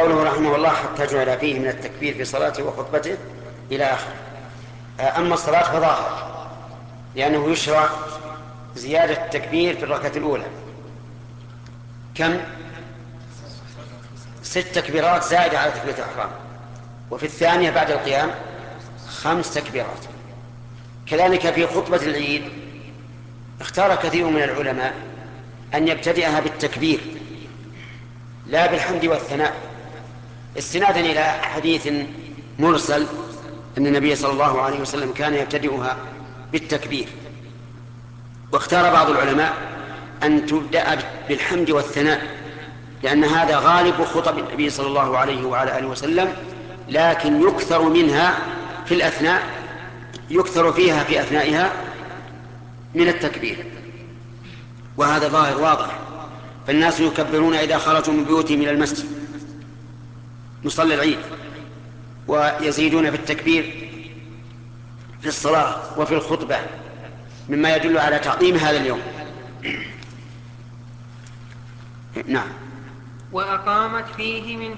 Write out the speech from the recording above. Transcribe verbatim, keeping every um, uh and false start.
قوله رحمه الله حتى جعل فيه من التكبير في صلاته وخطبته إلى آخره. أما الصلاة فظاهر، لأنه يشرع زيادة التكبير في الركعة الأولى كم؟ ست تكبيرات زائدة على تكبيرة الإحرام، وفي الثانية بعد القيام خمس تكبيرات. كذلك في خطبة العيد اختار كثير من العلماء أن يبتدئها بالتكبير لا بالحمد والثناء، استنادا إلى حديث مرسل أن النبي صلى الله عليه وسلم كان يبتدئها بالتكبير. واختار بعض العلماء أن تبدأ بالحمد والثناء، لأن هذا غالب خطب النبي صلى الله عليه وعلى آله وسلم، لكن يكثر منها في الأثناء، يكثر فيها في أثنائها من التكبير، وهذا ظاهر واضح. فالناس يكبرون إذا خرجوا من بيوتهم إلى المسجد مصلى العيد، ويزيدون في التكبير في الصلاة وفي الخطبة، مما يدل على تعظيم هذا اليوم. نعم. وأقامت فيه من